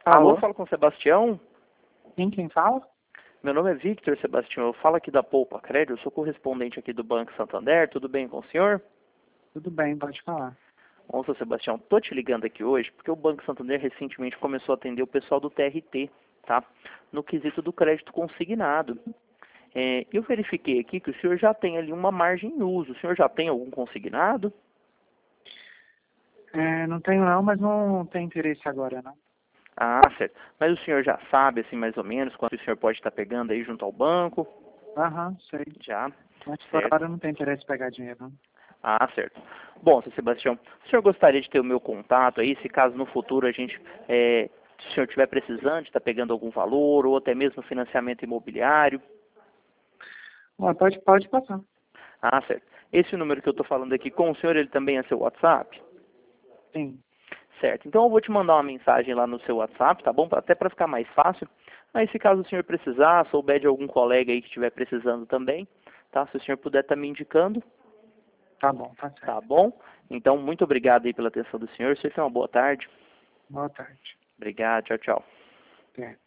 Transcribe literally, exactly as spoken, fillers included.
Alô, Alô? falo com o Sebastião. Sim, quem fala? Meu nome é Victor, Sebastião. Eu falo aqui da Poupa Crédito, eu sou correspondente aqui do Banco Santander. Tudo bem com o senhor? Tudo bem, pode falar. Bom, seu Sebastião, tô te ligando aqui hoje porque o Banco Santander recentemente começou a atender o pessoal do T R T, tá? No quesito do crédito consignado. É, eu verifiquei aqui que o senhor já tem ali uma margem em uso. O senhor já tem algum consignado? É, não tenho não, mas não tem interesse agora, não. Ah, certo. Mas o senhor já sabe, assim, mais ou menos, quanto o senhor pode estar pegando aí junto ao banco? Aham, sei. Já, Mas por certo. agora não tem interesse em pegar dinheiro, não. Ah, certo. Bom, seu Sebastião, o senhor gostaria de ter o meu contato aí, se caso no futuro a gente, é, se o senhor estiver precisando, está pegando algum valor, ou até mesmo financiamento imobiliário? Ó, pode, pode passar. Ah, certo. Esse número que eu estou falando aqui com o senhor, ele também é seu WhatsApp? Sim. Certo. Então eu vou te mandar uma mensagem lá no seu WhatsApp, tá bom? Até para ficar mais fácil. Aí se caso o senhor precisar, souber de algum colega aí que estiver precisando também, tá? Se o senhor puder estar me indicando, Tá bom, tá tá certo. bom? Então, muito obrigado aí pela atenção do senhor. Você tenha uma boa tarde. Boa tarde. Obrigado. Tchau, tchau. Até.